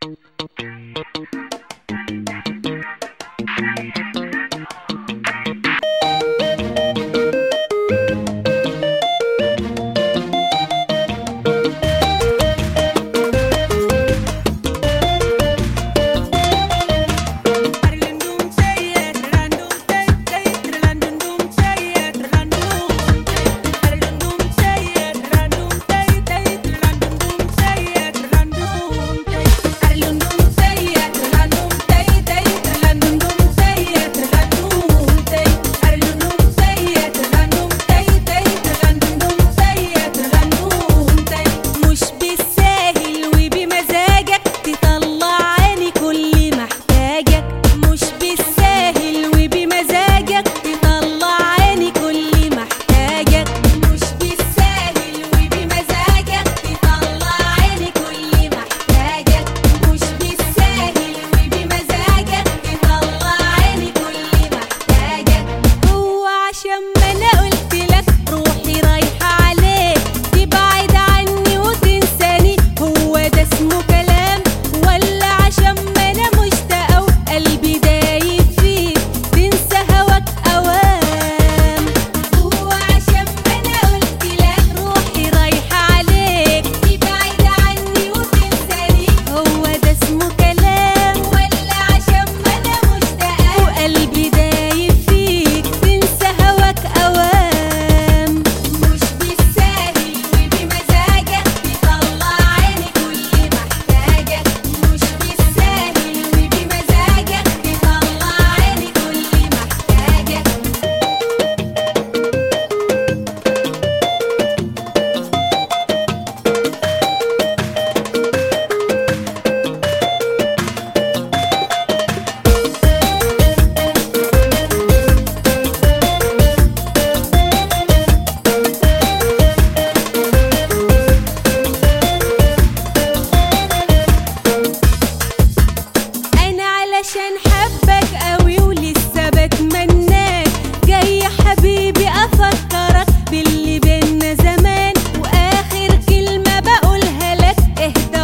عشان حبك قوي ولسه بتمناك، جاي حبيبي افكرك باللي بينا زمان، واخر كلمة بقولها لك اهدى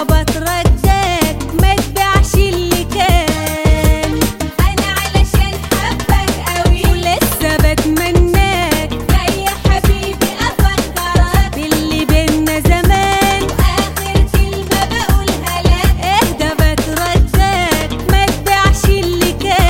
بترجاك ما تبيعش اللي كان. انا علشان حبك قوي ولسه بتمناك، جاي حبيبي افكرك باللي بينا زمان، واخر كلمة بقولها لك اهدى بترجاك ما تبيعش اللي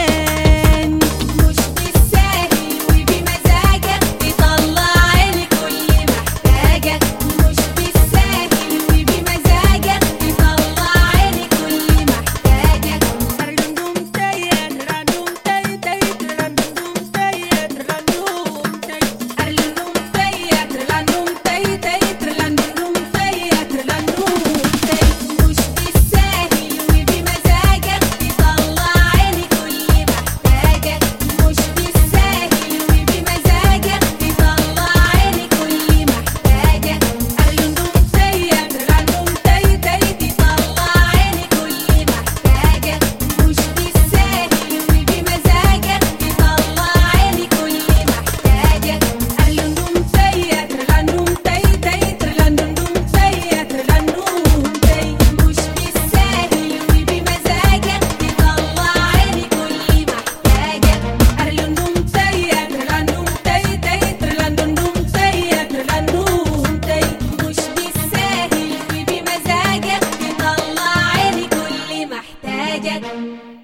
كان. مش بالساهل وبمزاجك تطلع عيني كل محتاجك، مش بالساهل وبمزاجك تطلع عيني كل محتاجك. رندوم تايت رندوم تايت رندوم تايت رندوم تايت رندوم تايت رندوم تايت رندوم تايت رندوم تايت. مش بالساهل وبمزاجك تطلع عيني كل محتاجك، مش بالساهل وبمزاجك تطلع عيني كل محتاجك. رندوم تايت رندوم تايت تطلع عيني كل محتاجك، مش بالساهل وبمزاجك تطلع عيني كل محتاجك. رندوم تايت رندوم تايت رندوم تايت رندوم تايت. مش بالساهل وبمزاجك تطلع عيني كل محتاجك. رندوم تايت رندوم تايت رندوم تايت رندوم تايت. مش بالساهل وبمزاجك تطلع عيني كل محتاجك.